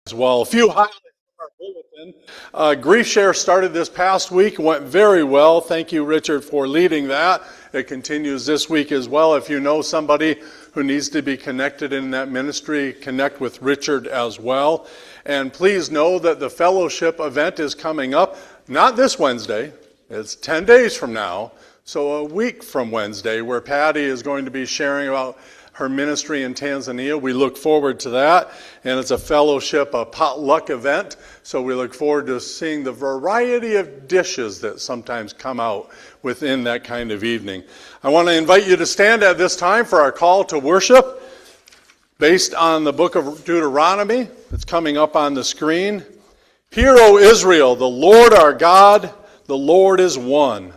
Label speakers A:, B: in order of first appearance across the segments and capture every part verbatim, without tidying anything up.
A: As well. A few highlights from our bulletin. Uh, Grief Share started this past week, went very well. Thank you, Richard, for leading that. It continues this week as well. If you know somebody who needs to be connected in that ministry, connect with Richard as well. And please know that the fellowship event is coming up, not this Wednesday, it's ten days from now, so a week from Wednesday, where Patty is going to be sharing about her ministry in Tanzania. We look forward to that, and it's a fellowship, a potluck event, so we look forward to seeing the variety of dishes that sometimes come out within that kind of evening. I want to invite you to stand at this time for our call to worship, based on the book of Deuteronomy. It's coming up on the screen. Hear, O Israel, the Lord our God, the Lord is one.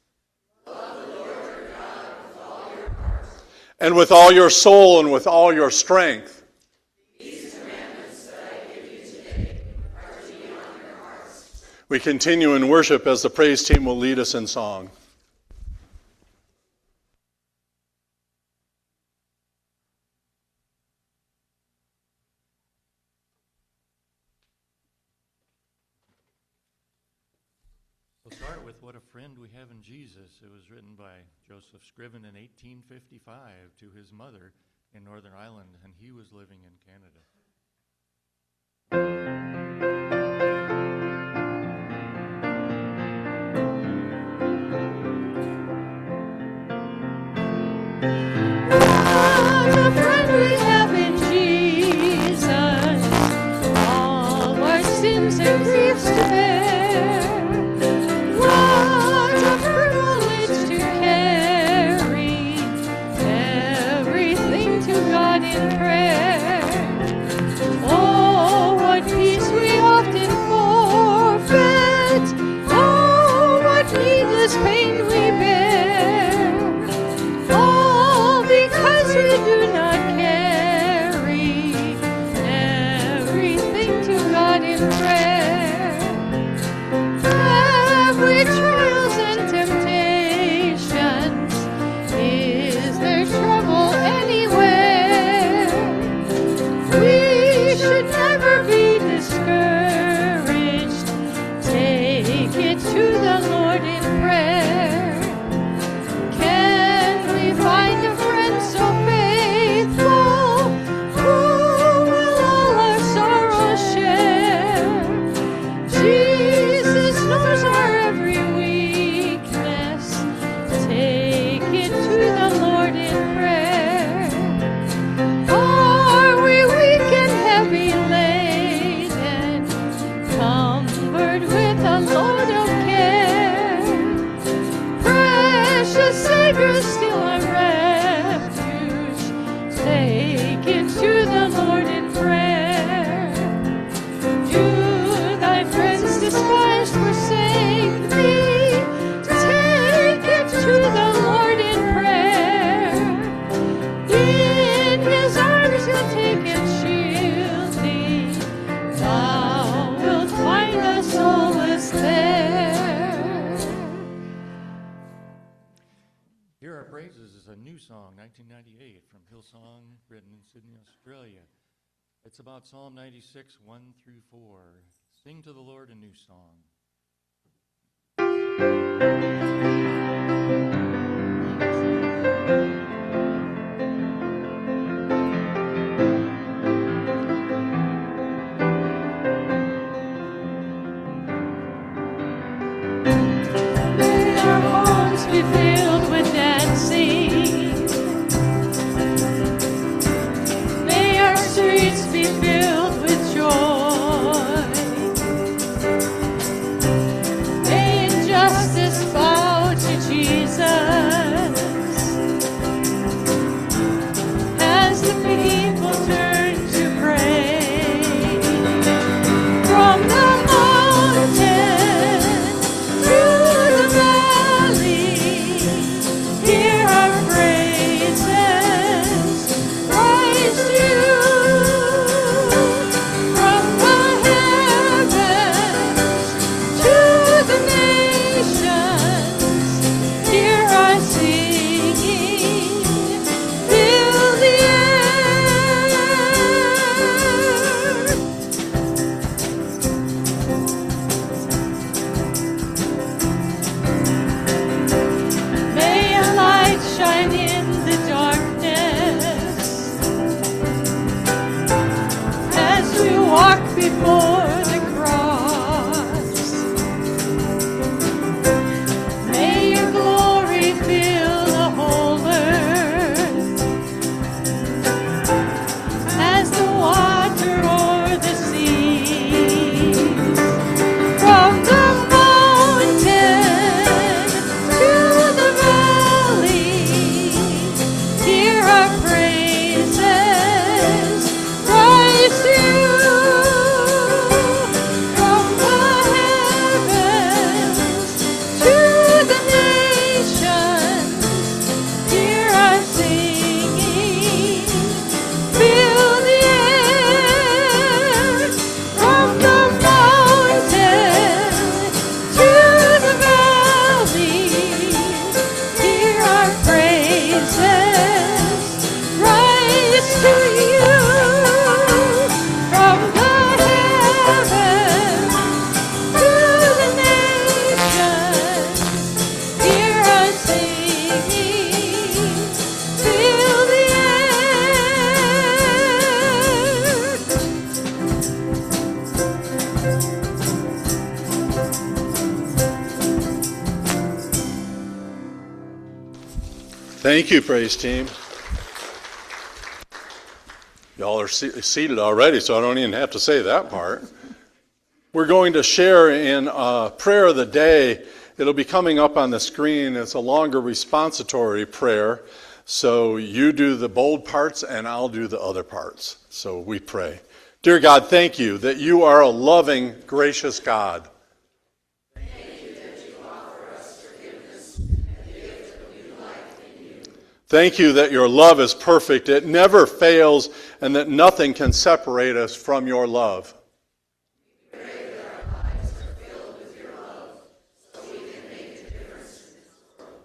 A: And with all your soul and with all your strength. These commandments that I give you today are to be on your hearts. We continue in worship as the praise team will lead us in song.
B: We'll start with What a Friend We Have in Jesus. It was written by Joseph Scriven in eighteen fifty-five to his mother in Northern Ireland, and he was living in Canada.
C: What a friend we have in Jesus, all our sins and griefs to bear. Pain we bear, all because we do not carry everything to God in prayer. Every trials and temptations, is there trouble anywhere? We should never be discouraged. Take it to the Lord in prayer. Can we find a friend so faithful, who will all our sorrows share? Jesus knows our every weakness. Take it to the Lord in prayer. Are we weak and heavy laden, cumbered with a load of care? Precious Savior, still our refuge. Take it to the Lord in prayer. Do thy friends despised forsake thee? Take it to the Lord in prayer. In his arms he'll take and shield thee. Thou wilt find a solace there.
B: Hear Our Praises is a new song, nineteen ninety-eight, from Hillsong, written in Sydney, Australia. It's about Psalm ninety-six, one through four. Sing to the Lord a new song.
C: May our homes be filled with dancing. May our streets be filled with joy. May injustice bow to Jesus. before the cross. May your glory fill the whole earth as the water o'er the sea. From the mountain to the valley, hear our praises rise to you. From the heavens to the nations, hear our singing. Fill the air. From the mountain to the valley, hear our praises rise to you. From the heavens to the nations, hear us singing. Fill the air.
A: Thank you, praise team. Y'all are se- seated already, so I don't even have to say that part. We're going to share in uh, prayer of the day. It'll be coming up on the screen. It's a longer responsitory prayer. So you do the bold parts and I'll do the other parts. So we pray. Dear God, thank you that you are a loving, gracious God. Thank you that your love is perfect, it never fails, and that nothing can separate us from your love. We pray that our lives are filled with your love, so we can make a difference in this world.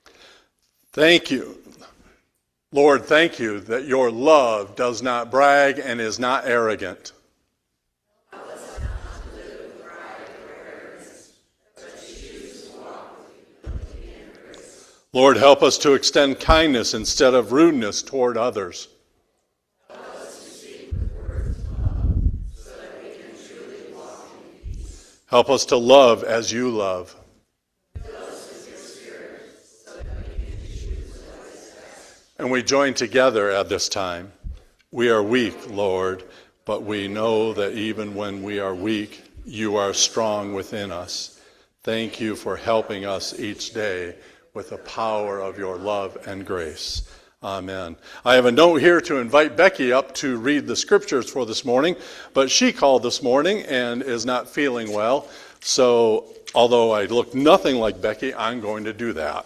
A: Thank you. Lord, thank you that your love does not brag and is not arrogant. Help us not to live with pride or arrogance, but to choose to walk with humility and grace. Lord, help us to extend kindness instead of rudeness toward others. Help us to speak with words of love so that we can truly walk in peace. Help us to love as you love. Fill us with your Spirit so that we can choose what is best. And we join together at this time. We are weak, Lord, but we know that even when we are weak, you are strong within us. Thank you for helping us each day with the power of your love and grace. Amen. I have a note here to invite Becky up to read the scriptures for this morning, but she called this morning and is not feeling well. So although I look nothing like Becky, I'm going to do that.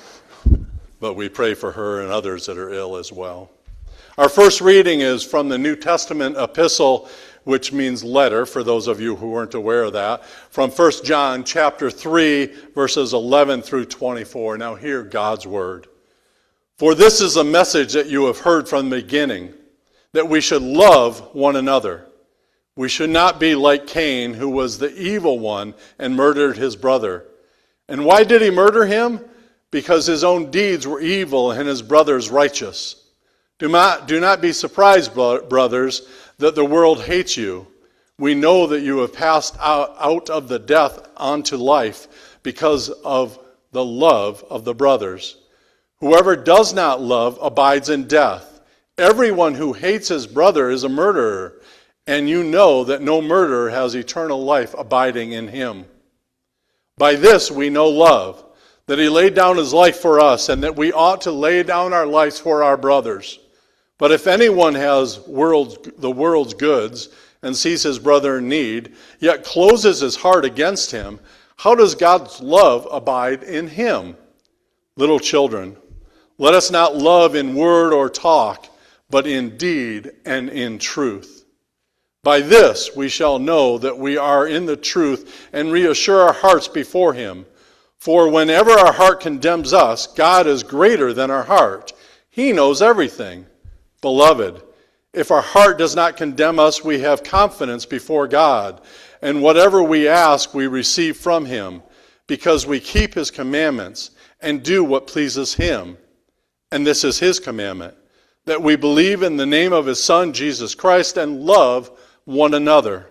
A: But we pray for her and others that are ill as well. Our first reading is from the New Testament epistle, which means letter, for those of you who weren't aware of that, from First John chapter three, verses eleven through twenty-four. Now hear God's word. For this is a message that you have heard from the beginning, that we should love one another. We should not be like Cain, who was the evil one and murdered his brother. And why did he murder him? Because his own deeds were evil and his brother's righteous. Do not, do not be surprised, brothers, that the world hates you. We know that you have passed out, out of the death onto life because of the love of the brothers. Whoever does not love abides in death. Everyone who hates his brother is a murderer, and you know that no murderer has eternal life abiding in him. By this we know love, that he laid down his life for us, and that we ought to lay down our lives for our brothers. But if anyone has world's, the world's goods and sees his brother in need, yet closes his heart against him, how does God's love abide in him? Little children, let us not love in word or talk, but in deed and in truth. By this we shall know that we are in the truth and reassure our hearts before him. For whenever our heart condemns us, God is greater than our heart. He knows everything. Beloved, if our heart does not condemn us, we have confidence before God, and whatever we ask, we receive from him, because we keep his commandments and do what pleases him. And this is his commandment, that we believe in the name of his Son, Jesus Christ, and love one another,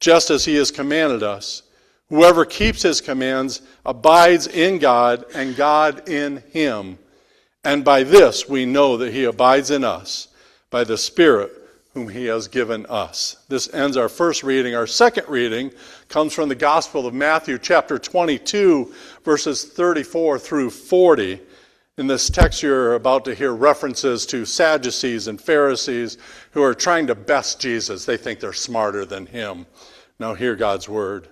A: just as he has commanded us. Whoever keeps his commands abides in God, and God in him. And by this we know that he abides in us, by the Spirit whom he has given us. This ends our first reading. Our second reading comes from the Gospel of Matthew, chapter twenty-two, verses thirty-four through forty. In this text, you're about to hear references to Sadducees and Pharisees who are trying to best Jesus. They think they're smarter than him. Now hear God's word.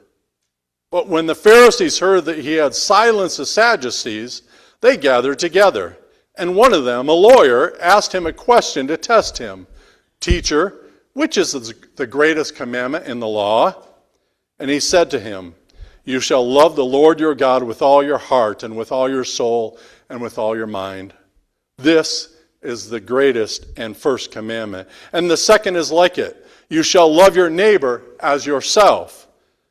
A: But when the Pharisees heard that he had silenced the Sadducees, they gathered together. And one of them, a lawyer, asked him a question to test him. Teacher, which is the greatest commandment in the law? And he said to him, you shall love the Lord your God with all your heart and with all your soul and with all your mind. This is the greatest and first commandment. And the second is like it. You shall love your neighbor as yourself.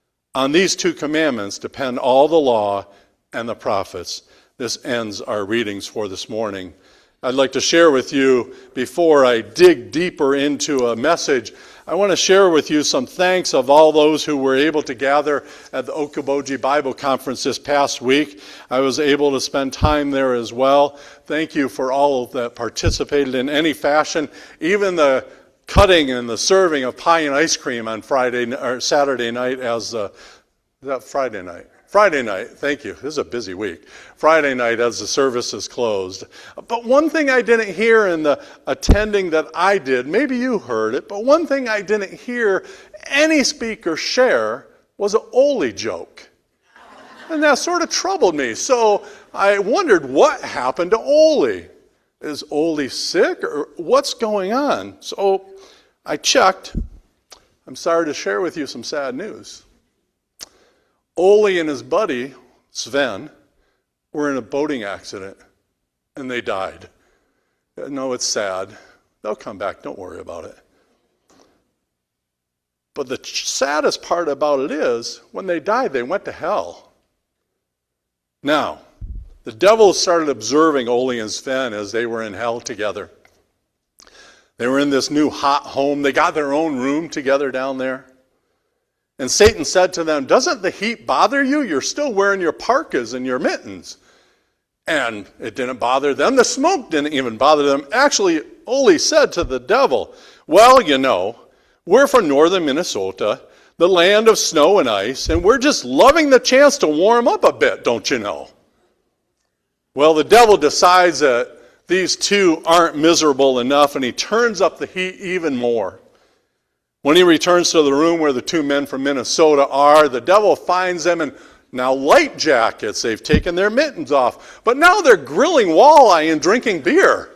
A: On these two commandments depend all the law and the prophets. This ends our readings for this morning. I'd like to share with you, before I dig deeper into a message, I want to share with you some thanks of all those who were able to gather at the Okoboji Bible Conference this past week. I was able to spend time there as well. Thank you for all that participated in any fashion, even the cutting and the serving of pie and ice cream on Friday or Saturday night as uh, is that Friday night? Friday night, thank you. This is a busy week. Friday night as the service is closed. But one thing I didn't hear in the attending that I did, maybe you heard it, but one thing I didn't hear any speaker share was an Oli joke. And that sort of troubled me. So I wondered what happened to Oli. Is Oli sick or what's going on? So I checked. I'm sorry to share with you some sad news. Oli and his buddy, Sven, were in a boating accident, and they died. No, it's sad. They'll come back. Don't worry about it. But the saddest part about it is, when they died, they went to hell. Now, the devil started observing Oli and Sven as they were in hell together. They were in this new hot home. They got their own room together down there. And Satan said to them, doesn't the heat bother you? You're still wearing your parkas and your mittens. And it didn't bother them. The smoke didn't even bother them. Actually, Oli said to the devil, well, you know, we're from northern Minnesota, the land of snow and ice, and we're just loving the chance to warm up a bit, don't you know? Well, the devil decides that these two aren't miserable enough, and he turns up the heat even more. When he returns to the room where the two men from Minnesota are, the devil finds them in now light jackets. They've taken their mittens off. But now they're grilling walleye and drinking beer.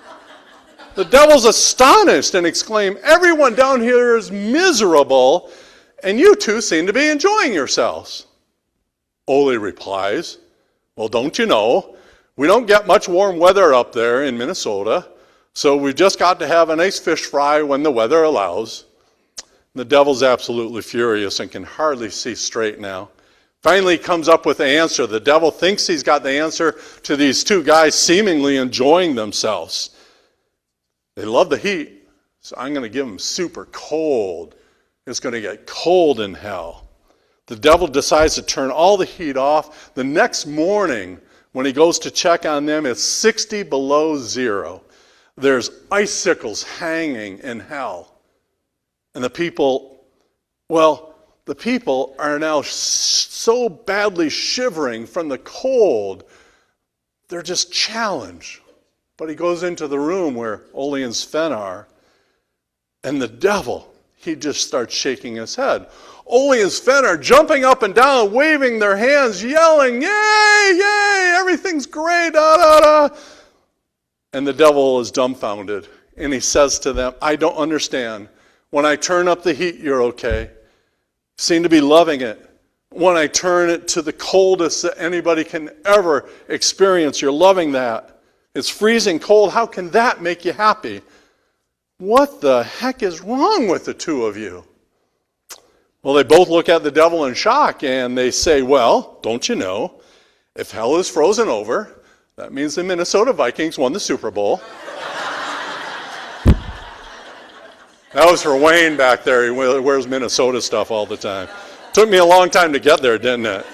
A: The devil's astonished and exclaims, everyone down here is miserable, and you two seem to be enjoying yourselves. Oli replies, well, don't you know, we don't get much warm weather up there in Minnesota, so we've just got to have a nice fish fry when the weather allows. The devil's absolutely furious and can hardly see straight now. Finally, he comes up with the answer. The devil thinks he's got the answer to these two guys seemingly enjoying themselves. They love the heat, so I'm going to give them super cold. It's going to get cold in hell. The devil decides to turn all the heat off. The next morning, when he goes to check on them, it's sixty below zero. There's icicles hanging in hell. And the people, well, the people are now so badly shivering from the cold, they're just challenged. But he goes into the room where Oli and Sven are, and the devil, he just starts shaking his head. Oli and Sven are jumping up and down, waving their hands, yelling, yay, yay, everything's great, da, da, da. And the devil is dumbfounded, and he says to them, I don't understand. When I turn up the heat, you're okay. Seem to be loving it. When I turn it to the coldest that anybody can ever experience, you're loving that. It's freezing cold. How can that make you happy? What the heck is wrong with the two of you? Well, they both look at the devil in shock, and they say, well, don't you know, if hell is frozen over, that means the Minnesota Vikings won the Super Bowl. That was for Wayne back there. He wears Minnesota stuff all the time. Took me a long time to get there, didn't it?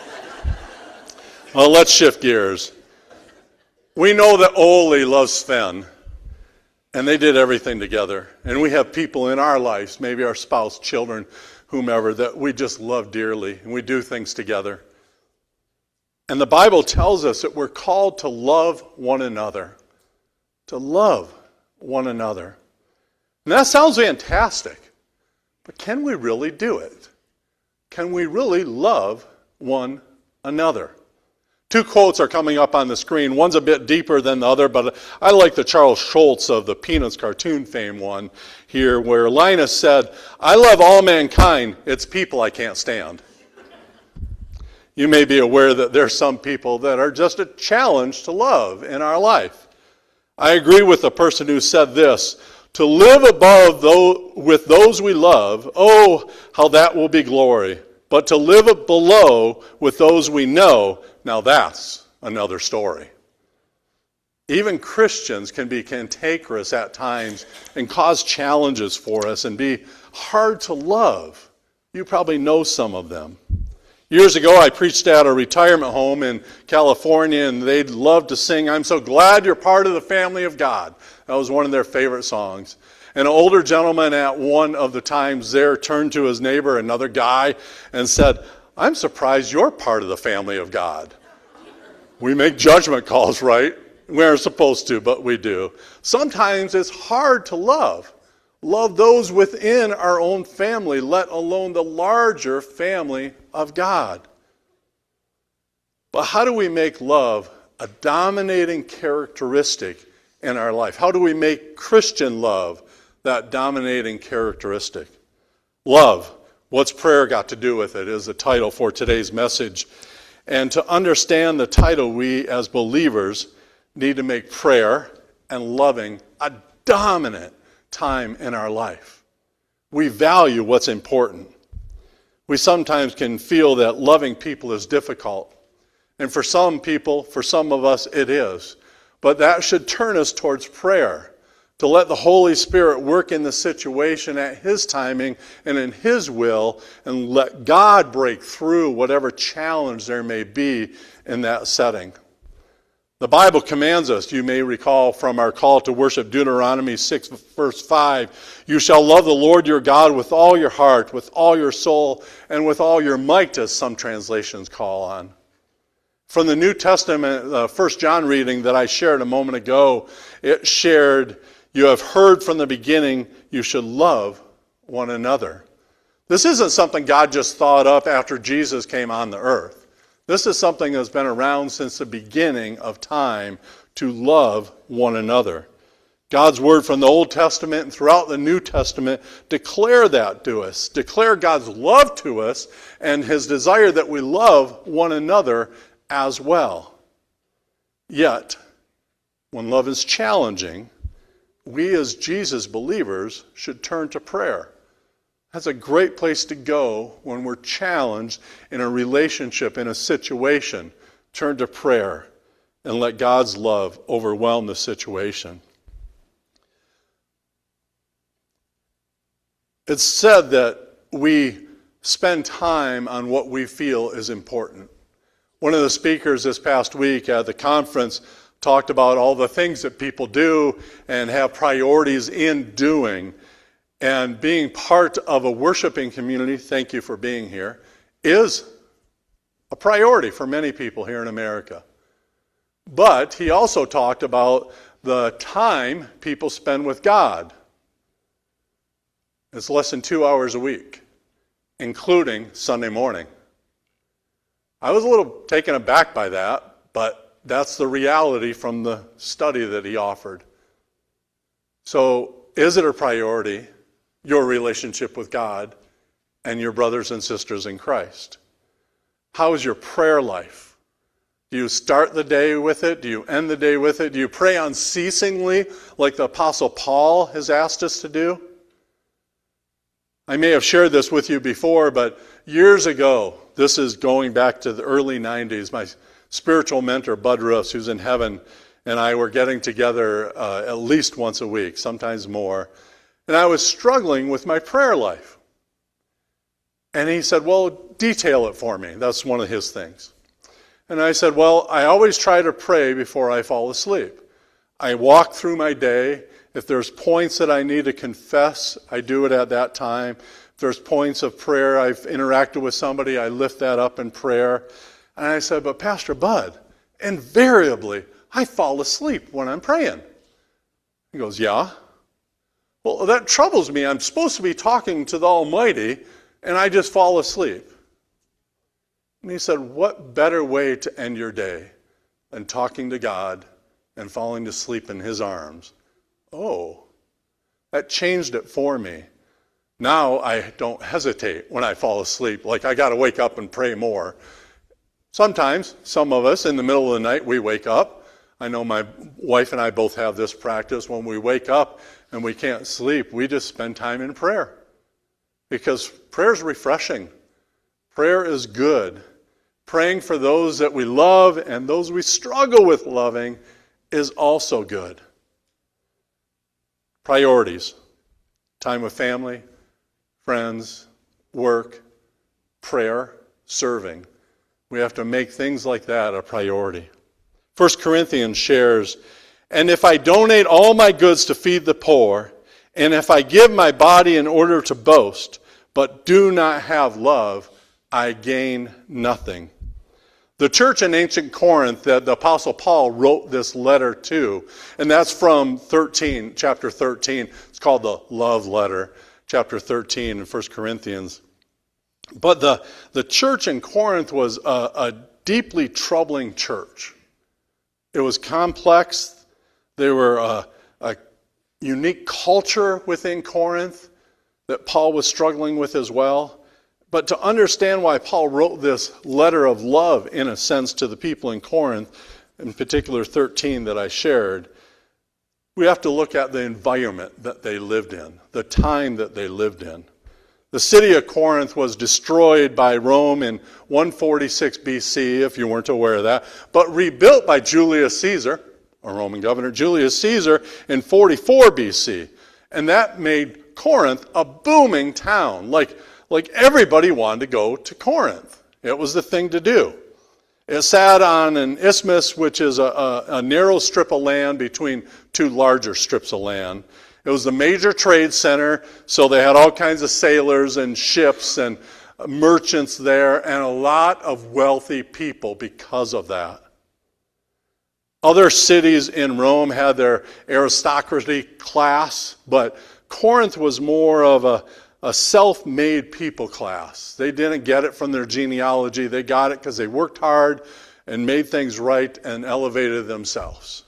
A: Well, let's shift gears. We know that Ole loves Sven, and they did everything together. And we have people in our lives, maybe our spouse, children, whomever, that we just love dearly, and we do things together. And the Bible tells us that we're called to love one another. To love one another. And that sounds fantastic, but can we really do it? Can we really love one another? Two quotes are coming up on the screen. One's a bit deeper than the other, but I like the Charles Schultz of the Peanuts cartoon fame one here, where Linus said, "I love all mankind, it's people I can't stand." You may be aware that there's some people that are just a challenge to love in our life. I agree with the person who said this, "To live above those, with those we love, oh, how that will be glory. But to live below with those we know, now that's another story." Even Christians can be cantankerous at times and cause challenges for us and be hard to love. You probably know some of them. Years ago, I preached at a retirement home in California, and they'd love to sing, "I'm so glad you're part of the family of God." That was one of their favorite songs. An older gentleman at one of the times there turned to his neighbor, another guy, and said, "I'm surprised you're part of the family of God." We make judgment calls, right? We aren't supposed to, but we do. Sometimes it's hard to love. Love those within our own family, let alone the larger family of God. But how do we make love a dominating characteristic in our life? How do we make Christian love that dominating characteristic? Love, what's prayer got to do with it, is the title for today's message. And to understand the title, we as believers need to make prayer and loving a dominant time in our life. We value what's important. We sometimes can feel that loving people is difficult. And for some people, for some of us, it is. But that should turn us towards prayer, to let the Holy Spirit work in the situation at His timing and in His will, and let God break through whatever challenge there may be in that setting. The Bible commands us, you may recall from our call to worship, Deuteronomy six, verse five, "You shall love the Lord your God with all your heart, with all your soul, and with all your might," as some translations call on. From the New Testament, the First John reading that I shared a moment ago, it shared, "You have heard from the beginning, you should love one another." This isn't something God just thought up after Jesus came on the earth. This is something that's been around since the beginning of time, to love one another. God's word from the Old Testament and throughout the New Testament declare that to us, declare God's love to us and His desire that we love one another as well. Yet, when love is challenging, we as Jesus believers should turn to prayer. That's a great place to go when we're challenged in a relationship, in a situation. Turn to prayer and let God's love overwhelm the situation. It's said that we spend time on what we feel is important. One of the speakers this past week at the conference talked about all the things that people do and have priorities in doing. And being part of a worshiping community, thank you for being here, is a priority for many people here in America. But he also talked about the time people spend with God. It's less than two hours a week, including Sunday morning. I was a little taken aback by that, but that's the reality from the study that he offered. So, is it a priority, your relationship with God and your brothers and sisters in Christ? How is your prayer life? Do you start the day with it? Do you end the day with it? Do you pray unceasingly like the Apostle Paul has asked us to do? I may have shared this with you before, but years ago, this is going back to the early nineties, my spiritual mentor, Bud Roos, who's in heaven, and I were getting together uh, at least once a week, sometimes more. and I was struggling with my prayer life. And he said, well, detail it for me. That's one of his things. And I said, well, I always try to pray before I fall asleep. I walk through my day. If there's points that I need to confess, I do it at that time. If there's points of prayer, I've interacted with somebody, I lift that up in prayer. And I said, but Pastor Bud, invariably, I fall asleep when I'm praying. He goes, yeah? Well, that troubles me. I'm supposed to be talking to the Almighty, and I just fall asleep. And he said, what better way to end your day than talking to God and falling to sleep in his arms? Oh, that changed it for me. Now I don't hesitate when I fall asleep, like I got to wake up and pray more. Sometimes, some of us, in the middle of the night, we wake up. I know my wife and I both have this practice. When we wake up and we can't sleep, we just spend time in prayer. Because prayer is refreshing. Prayer is good. Praying for those that we love and those we struggle with loving is also good. Priorities. Time with family, friends, work, prayer, serving. We have to make things like that a priority. First Corinthians shares, and if I donate all my goods to feed the poor, and if I give my body in order to boast, but do not have love, I gain nothing. The church in ancient Corinth that the Apostle Paul wrote this letter to, and that's from thirteen, chapter thirteen. It's called the love letter, chapter thirteen in First Corinthians. But the, the church in Corinth was a, a deeply troubling church. It was complex. There were a, a unique culture within Corinth that Paul was struggling with as well. But to understand why Paul wrote this letter of love, in a sense, to the people in Corinth, in particular thirteen that I shared, we have to look at the environment that they lived in, the time that they lived in. The city of Corinth was destroyed by Rome in one forty-six B C, if you weren't aware of that, but rebuilt by Julius Caesar, a Roman governor, Julius Caesar, in forty-four B C. And that made Corinth a booming town. Like, like everybody wanted to go to Corinth. It was the thing to do. It sat on an isthmus, which is a, a, a narrow strip of land between two larger strips of land. It was the major trade center, so they had all kinds of sailors and ships and merchants there, and a lot of wealthy people because of that. Other cities in Rome had their aristocracy class, but Corinth was more of a, a self-made people class. They didn't get it from their genealogy. They got it because they worked hard and made things right and elevated themselves.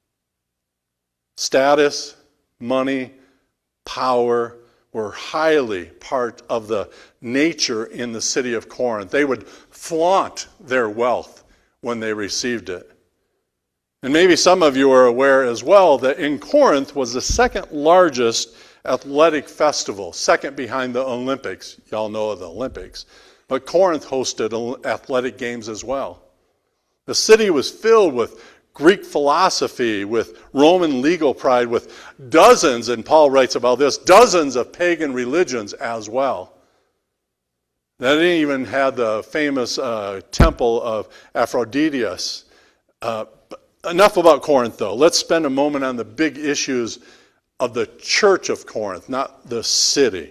A: Status, money, power were highly part of the nature in the city of Corinth. They would flaunt their wealth when they received it. And maybe some of you are aware as well that in Corinth was the second largest athletic festival, second behind the Olympics. Y'all know of the Olympics. But Corinth hosted athletic games as well. The city was filled with Greek philosophy, with Roman legal pride, with dozens, and Paul writes about this, dozens of pagan religions as well. They even had the famous uh, temple of Aphrodite. Uh, enough about Corinth, though. Let's spend a moment on the big issues of the church of Corinth, not the city.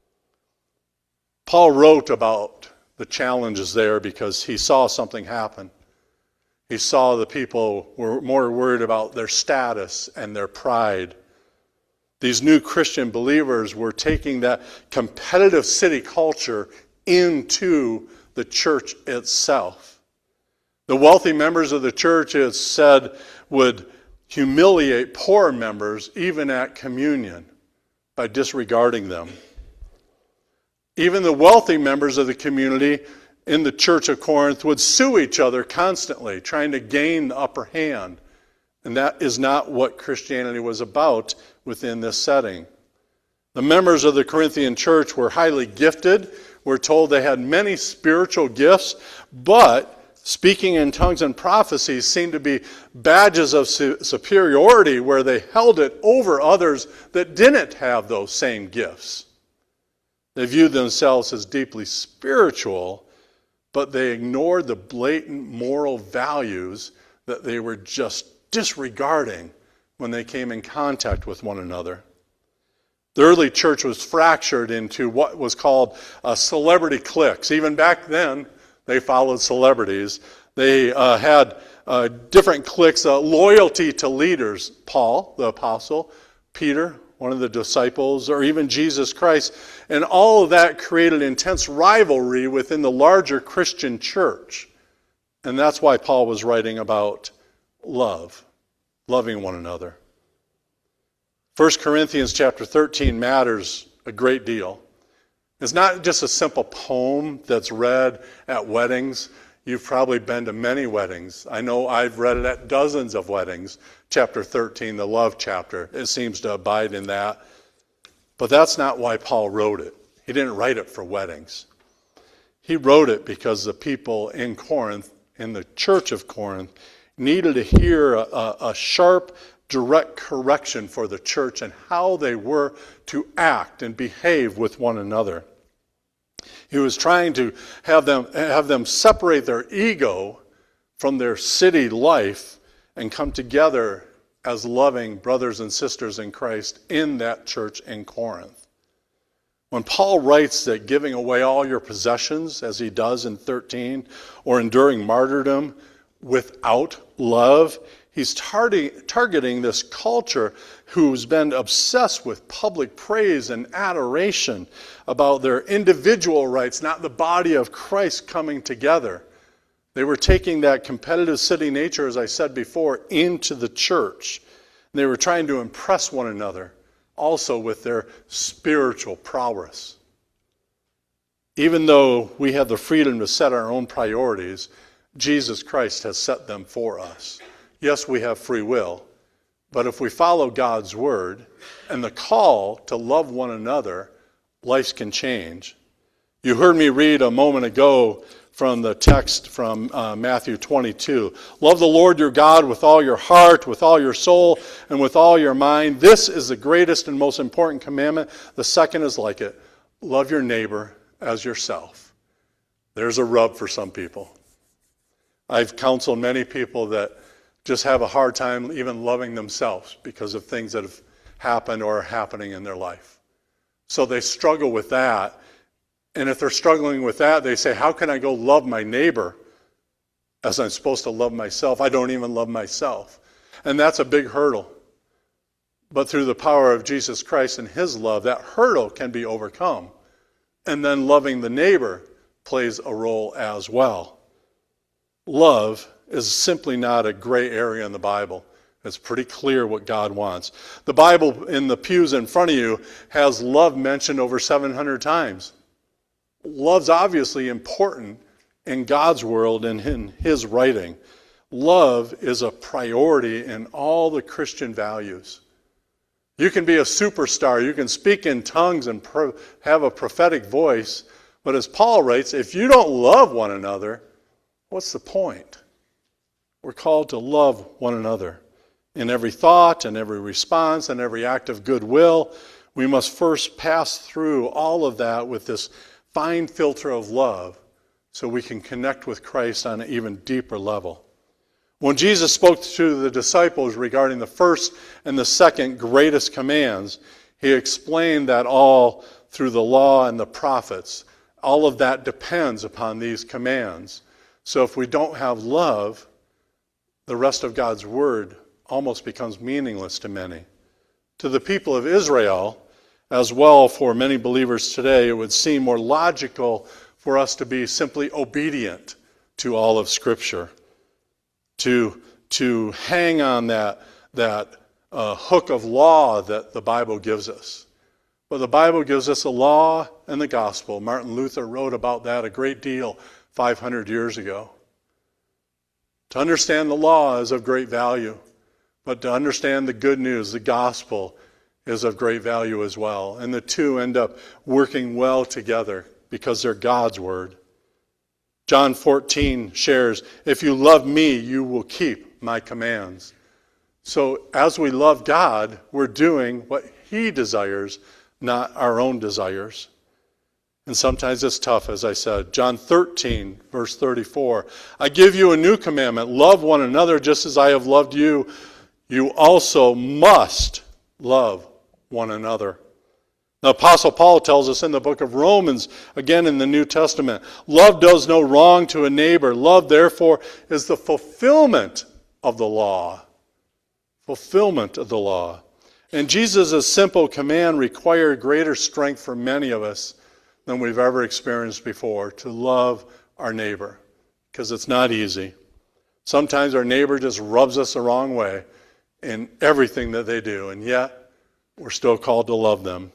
A: Paul wrote about the challenges there because he saw something happen. He saw the people were more worried about their status and their pride. These new Christian believers were taking that competitive city culture into the church itself. The wealthy members of the church, it's said, would humiliate poor members even at communion by disregarding them. Even the wealthy members of the community in the church of Corinth would sue each other constantly, trying to gain the upper hand. And that is not what Christianity was about within this setting. The members of the Corinthian church were highly gifted. We're told they had many spiritual gifts, but Speaking in tongues and prophecies seemed to be badges of su- superiority where they held it over others that didn't have those same gifts. They viewed themselves as deeply spiritual, but they ignored the blatant moral values that they were just disregarding when they came in contact with one another. The early church was fractured into what was called uh, celebrity cliques. Even back then, they followed celebrities. They uh, had uh, different cliques, uh, loyalty to leaders. Paul, the apostle, Peter, one of the disciples, or even Jesus Christ. And all of that created intense rivalry within the larger Christian church. And that's why Paul was writing about love, loving one another. First Corinthians chapter thirteen matters a great deal. It's not just a simple poem that's read at weddings. You've probably been to many weddings. I know I've read it at dozens of weddings. Chapter thirteen, the love chapter. It seems to abide in that. But that's not why Paul wrote it. He didn't write it for weddings. He wrote it because the people in Corinth, in the church of Corinth, needed to hear a, a sharp, direct correction for the church and how they were to act and behave with one another. He was trying to have them have them separate their ego from their city life and come together as loving brothers and sisters in Christ in that church in Corinth. When Paul writes that giving away all your possessions, as he does in thirteen, or enduring martyrdom without love, he's tar- targeting this culture who's been obsessed with public praise and adoration about their individual rights, not the body of Christ coming together. They were taking that competitive city nature, as I said before, into the church. And they were trying to impress one another, also with their spiritual prowess. Even though we have the freedom to set our own priorities, Jesus Christ has set them for us. Yes, we have free will, but if we follow God's word and the call to love one another, lives can change. You heard me read a moment ago from the text from uh, Matthew twenty-two. Love the Lord your God with all your heart, with all your soul, and with all your mind. This is the greatest and most important commandment. The second is like it. Love your neighbor as yourself. There's a rub for some people. I've counseled many people that just have a hard time even loving themselves because of things that have happened or are happening in their life. So they struggle with that. And if they're struggling with that, they say, how can I go love my neighbor as I'm supposed to love myself? I don't even love myself. And that's a big hurdle. But through the power of Jesus Christ and his love, that hurdle can be overcome. And then loving the neighbor plays a role as well. Love is simply not a gray area in the Bible. It's pretty clear what God wants. The Bible in the pews in front of you has love mentioned over seven hundred times. Love's obviously important in God's world and in his writing. Love is a priority in all the Christian values. You can be a superstar. You can speak in tongues and pro- have a prophetic voice. But as Paul writes, if you don't love one another, what's the point? We're called to love one another. In every thought and every response and every act of goodwill, we must first pass through all of that with this fine filter of love so we can connect with Christ on an even deeper level. When Jesus spoke to the disciples regarding the first and the second greatest commands, he explained that all through the law and the prophets, all of that depends upon these commands. So if we don't have love, the rest of God's word almost becomes meaningless to many. To the people of Israel, as well for many believers today, it would seem more logical for us to be simply obedient to all of Scripture, to, to hang on that, that uh, hook of law that the Bible gives us. But the Bible gives us a law and the gospel. Martin Luther wrote about that a great deal five hundred years ago. To understand the law is of great value, but to understand the good news, the gospel, is of great value as well. And the two end up working well together because they're God's word. John fourteen shares, if you love me, you will keep my commands. So as we love God, we're doing what he desires, not our own desires. And sometimes it's tough, as I said. John thirteen, verse thirty-four, I give you a new commandment. Love one another just as I have loved you. You also must love one another. The Apostle Paul tells us in the book of Romans, again in the New Testament, love does no wrong to a neighbor. Love, therefore, is the fulfillment of the law. Fulfillment of the law. And Jesus' simple command required greater strength for many of us than we've ever experienced before, to love our neighbor, because it's not easy. Sometimes our neighbor just rubs us the wrong way in everything that they do, and yet we're still called to love them.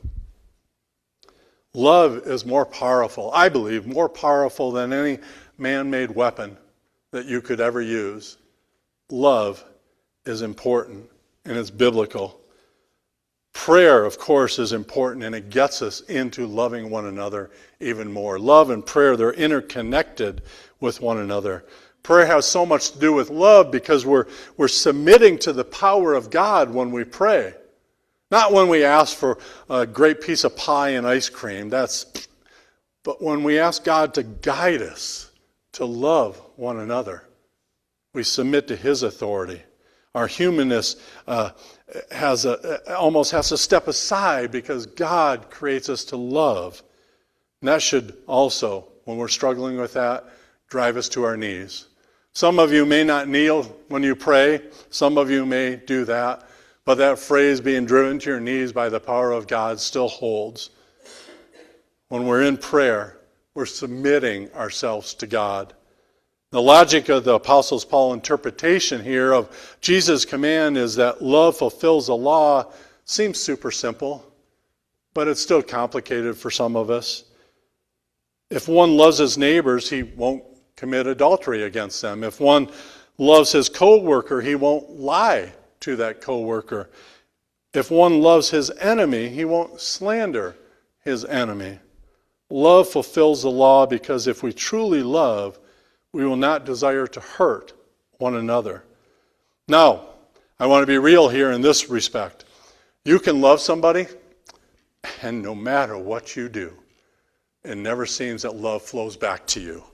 A: Love is more powerful, I believe, more powerful than any man-made weapon that you could ever use. Love is important, and it's biblical. Prayer, of course, is important, and it gets us into loving one another even more. Love and prayer, they're interconnected with one another. Prayer has so much to do with love because we're, we're submitting to the power of God when we pray. Not when we ask for a great piece of pie and ice cream, that's, but when we ask God to guide us to love one another. We submit to his authority. Our humanness uh, has a, almost has to step aside because God creates us to love. And that should also, when we're struggling with that, drive us to our knees. Some of you may not kneel when you pray. Some of you may do that. But that phrase, being driven to your knees by the power of God, still holds. When we're in prayer, we're submitting ourselves to God. The logic of the Apostle Paul's interpretation here of Jesus' command is that love fulfills the law. Seems super simple, but it's still complicated for some of us. If one loves his neighbors, he won't commit adultery against them. If one loves his co-worker, he won't lie to that co-worker. If one loves his enemy, he won't slander his enemy. Love fulfills the law because if we truly love, we will not desire to hurt one another. Now, I want to be real here in this respect. You can love somebody, and no matter what you do, it never seems that love flows back to you.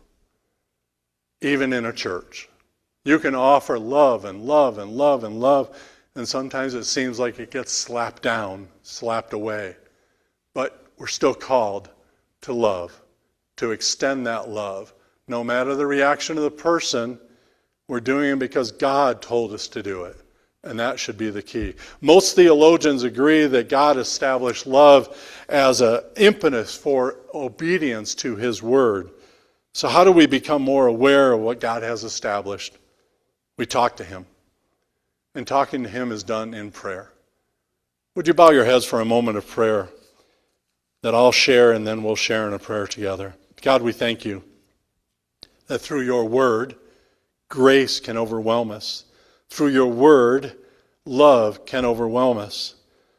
A: Even in a church. You can offer love and love and love and love, and sometimes it seems like it gets slapped down, slapped away. But we're still called to love, to extend that love. No matter the reaction of the person, we're doing it because God told us to do it. And that should be the key. Most theologians agree that God established love as an impetus for obedience to his word. So how do we become more aware of what God has established? We talk to him. And talking to him is done in prayer. Would you bow your heads for a moment of prayer that I'll share and then we'll share in a prayer together. God, we thank you that through your word, grace can overwhelm us. Through your word, love can overwhelm us.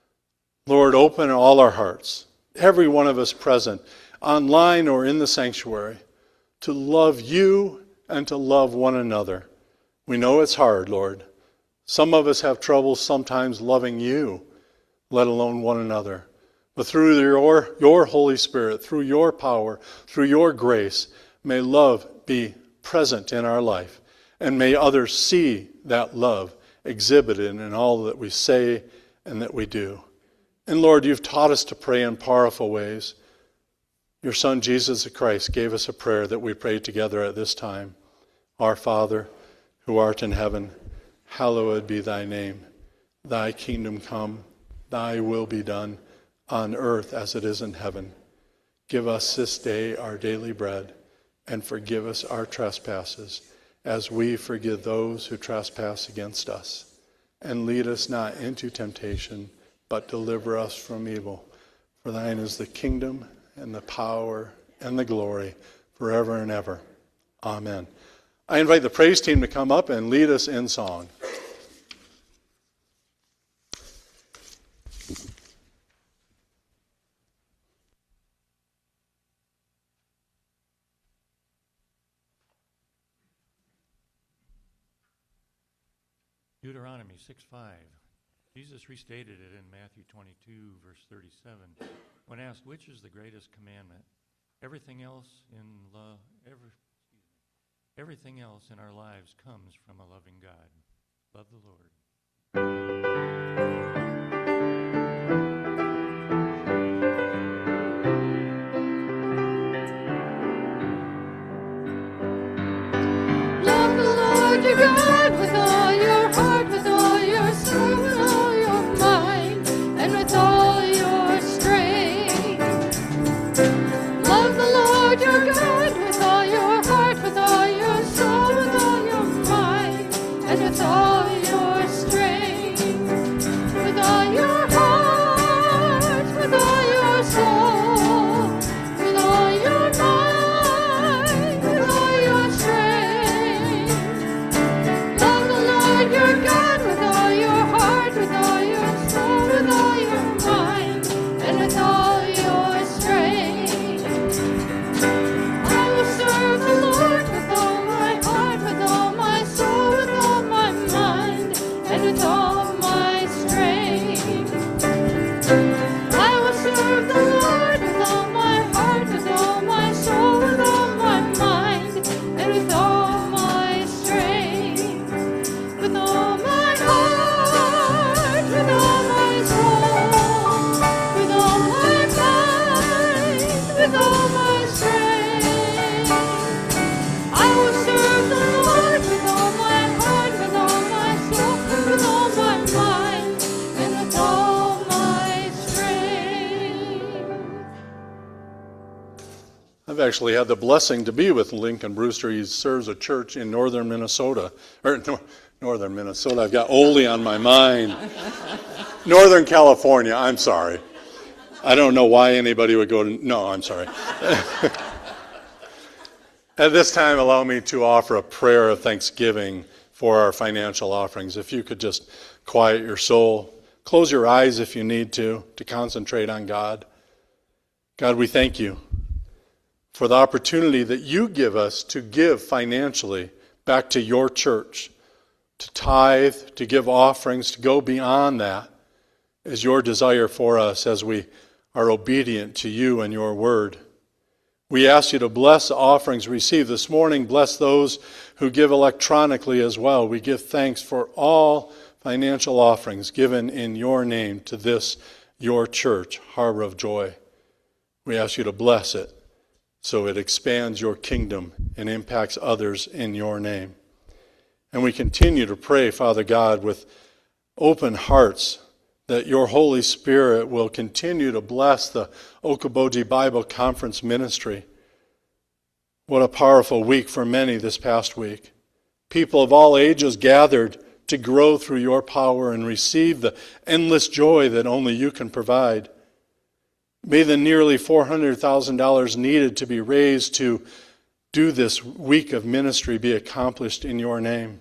A: Lord, open all our hearts, every one of us present, online or in the sanctuary, to love you and to love one another. We know it's hard, Lord. Some of us have trouble sometimes loving you, let alone one another. But through your, your Holy Spirit, through your power, through your grace, may love be present in our life. And may others see that love exhibited in all that we say and that we do. And Lord, you've taught us to pray in powerful ways. Your Son, Jesus Christ, gave us a prayer that we pray together at this time. Our Father, who art in heaven, hallowed be thy name. Thy kingdom come, thy will be done, on earth as it is in heaven. Give us this day our daily bread, and forgive us our trespasses, as we forgive those who trespass against us. And lead us not into temptation, but deliver us from evil. For thine is the kingdom, and the power, and the glory, forever and ever. Amen. I invite the praise team to come up and lead us in song.
B: Deuteronomy six five. Jesus restated it in Matthew twenty-two, verse thirty-seven, when asked which is the greatest commandment. Everything else in love, every, everything else in our lives comes from a loving God. Love the Lord.
C: Love the Lord your God with all your heart, with all your soul, with all your mind, and with all your strength. Love the Lord your God with all your heart, with all your soul, with all your mind, and with all your strength. With all your heart, with all your soul, with all your mind, with all your strength. Love the Lord your God with all your heart, with all your soul, with all your mind, and with all your strength. I will serve the Lord with all my heart, with all my soul, with all my mind, and with all my strength. I will serve the Lord with all my heart, with all my soul, with all my mind, and with all my strength. With all my heart, with all my soul, with all my mind, with all my strength. I will serve the Lord with all my heart, with all my soul, with all my mind, and with all my strength.
A: I've actually had the blessing to be with Lincoln Brewster. He serves a church in northern Minnesota, or nor- northern Minnesota. I've got Oldie on my mind. Northern California, I'm sorry. I don't know why anybody would go to, no, I'm sorry. At this time, allow me to offer a prayer of thanksgiving for our financial offerings. If you could just quiet your soul, close your eyes if you need to, to concentrate on God. God, we thank you for the opportunity that you give us to give financially back to your church, to tithe, to give offerings, to go beyond that is your desire for us as we are obedient to you and your word. We ask you to bless the offerings received this morning. Bless those who give electronically as well. We give thanks for all financial offerings given in your name to this, your church, Harbor of Joy. We ask you to bless it so it expands your kingdom and impacts others in your name. And we continue to pray, Father God, with open hearts that your Holy Spirit will continue to bless the Okoboji Bible Conference ministry. What a powerful week for many this past week. People of all ages gathered to grow through your power and receive the endless joy that only you can provide. May the nearly four hundred thousand dollars needed to be raised to do this week of ministry be accomplished in your name.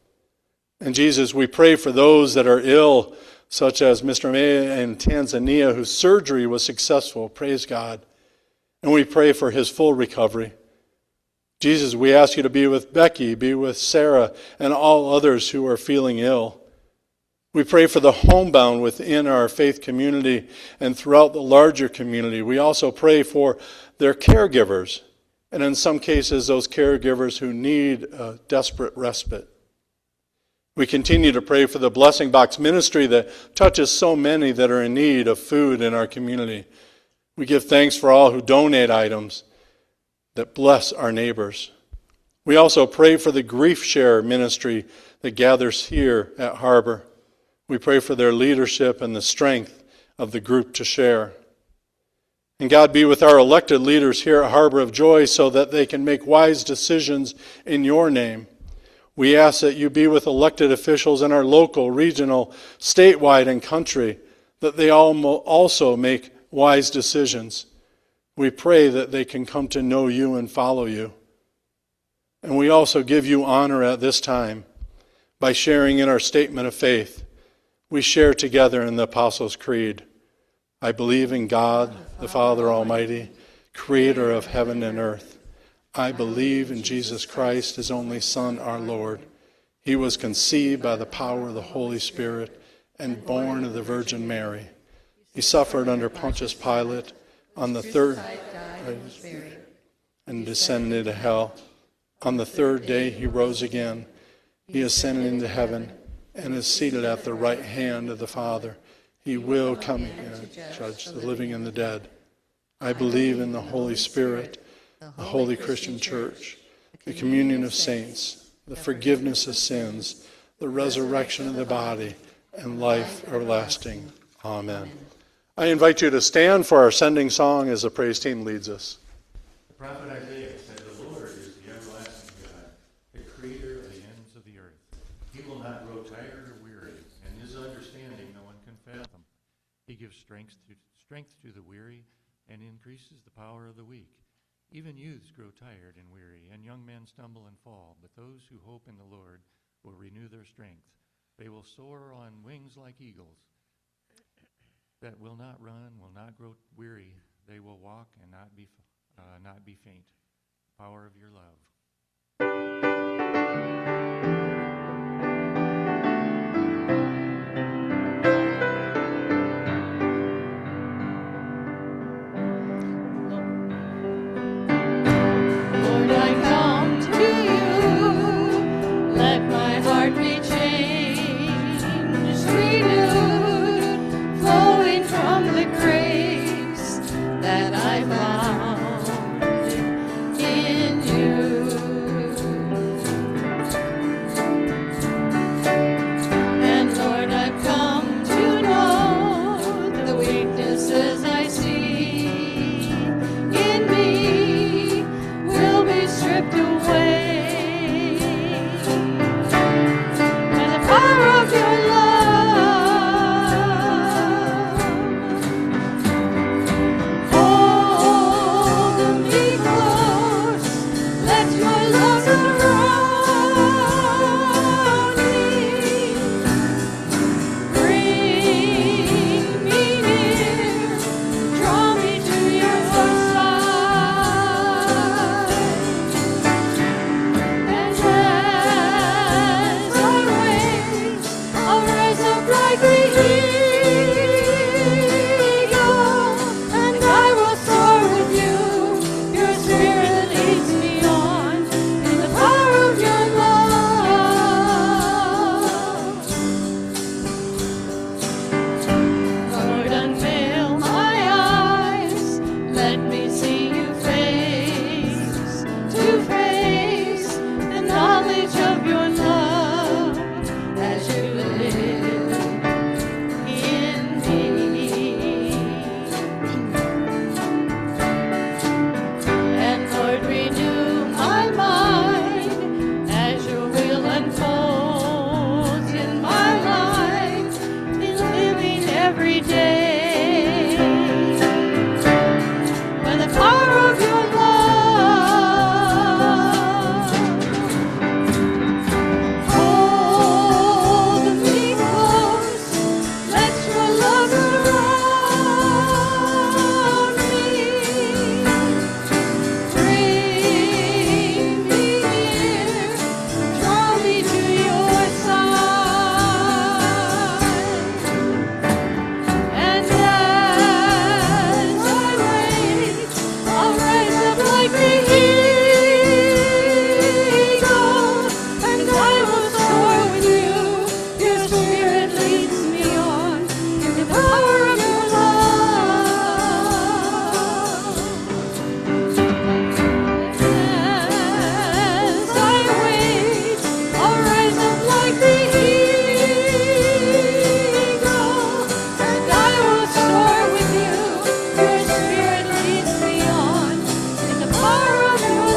A: And Jesus, we pray for those that are ill, such as Mister May in Tanzania, whose surgery was successful. Praise God. And we pray for his full recovery. Jesus, we ask you to be with Becky, be with Sarah, and all others who are feeling ill. We pray for the homebound within our faith community and throughout the larger community. We also pray for their caregivers, and in some cases, those caregivers who need a desperate respite. We continue to pray for the Blessing Box ministry that touches so many that are in need of food in our community. We give thanks for all who donate items that bless our neighbors. We also pray for the Grief Share ministry that gathers here at Harbor. We pray for their leadership and the strength of the group to share. And God, be with our elected leaders here at Harbor of Joy so that they can make wise decisions in your name. We ask that you be with elected officials in our local, regional, statewide, and country, that they all also make wise decisions. We pray that they can come to know you and follow you. And we also give you honor at this time by sharing in our statement of faith. We share together in the Apostles' Creed. I believe in God, the Father Almighty, creator of heaven and earth. I believe in Jesus Christ, his only Son, our Lord. He He was conceived by the power of the Holy Spirit and born of the Virgin Mary. He suffered under Pontius Pilate, on the third and descended into hell. On the third day he rose again. He ascended into heaven and is seated at the right hand of the Father. He will come again to judge the living and the dead. I believe in the Holy Spirit, the holy Christian church, the communion of saints, the forgiveness of sins, the resurrection of the body, and life everlasting. Amen. I invite you to stand for our sending song as the praise team leads us.
B: The prophet Isaiah said, "The Lord is the everlasting God, the creator of the ends of the earth. He will not grow tired or weary, and his understanding no one can fathom. He gives strength to, strength to the weary and increases the power of the weak. Even youths grow tired and weary, and young men stumble and fall. But those who hope in the Lord will renew their strength. They will soar on wings like eagles that will not run, will not grow weary. They will walk and not be uh, not be faint. Power of your love."
C: Lord, I come to you. Let my heart be changed, renewed, flowing from the grace that I found in you. And Lord, I've come to know the weaknesses I see in me will be stripped away by the power of your love. Hold me close, let your love surround me. Bring me near, draw me to your side. And as I wait, I'll rise up like the eagle, and I will soar with you. Your spirit leads me on in the power of your love. Lord, unveil my eyes, let me see you face to face, the knowledge of your love as you live in me. And Lord, renew my mind as your will unfolds in my life, in living every day by the power of your love. Hold me close, let your love surround me. Bring me near, draw me to your side. And as I wait, I'll rise up like the eagle, and I will soar with you. Your spirit leads me on in the power of your love. As I wait, I'll rise up like the eagle, and I will soar with you. Your spirit leads me on in the power of your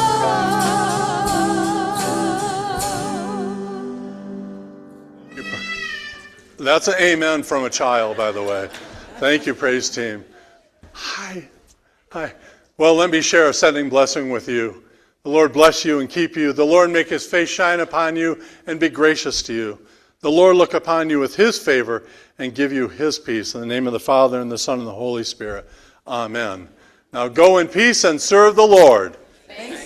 C: love.
A: That's an amen from a child, by the way. Thank you, praise team. Hi. Hi. Well, let me share a sending blessing with you. The Lord bless you and keep you. The Lord make his face shine upon you and be gracious to you. The Lord look upon you with his favor and give you his peace. In the name of the Father, and the Son, and the Holy Spirit. Amen. Now go in peace and serve the Lord.
C: Thanks